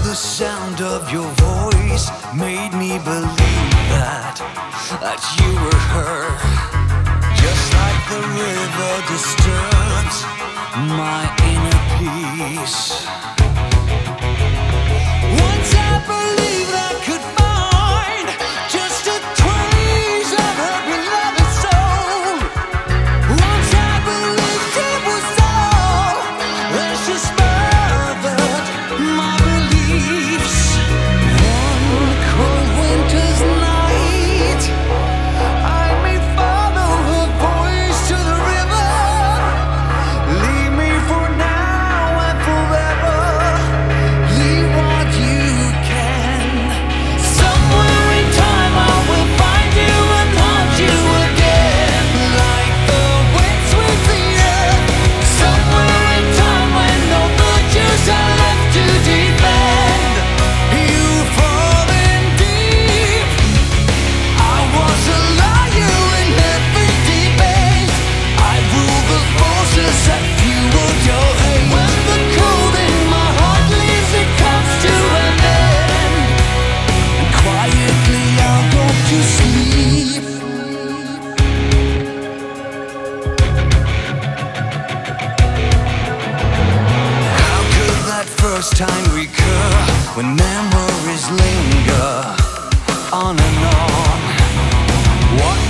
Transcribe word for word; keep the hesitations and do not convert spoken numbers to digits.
the sound of your voice made me believe that, that you were her. Just like the river disturbs my inner peace. Once I believed I could find just a trace of her beloved soul. Once I believed it was all, then she smothered my beliefs. One cold winter's night, I may follow her voice to the river. Leave me for now and forever. Leave what you can. Somewhere in time I will find you and haunt you again, like the winds with the earth. Somewhere in time when no virtues are left to defend, you've fallen deep. I was a liar in every debate. I ruled the forces that fueled your hate. When the cold in my heart leaves, it comes to an end, and quietly I'll go to sleep. How could that first time recur when memories linger on and on? What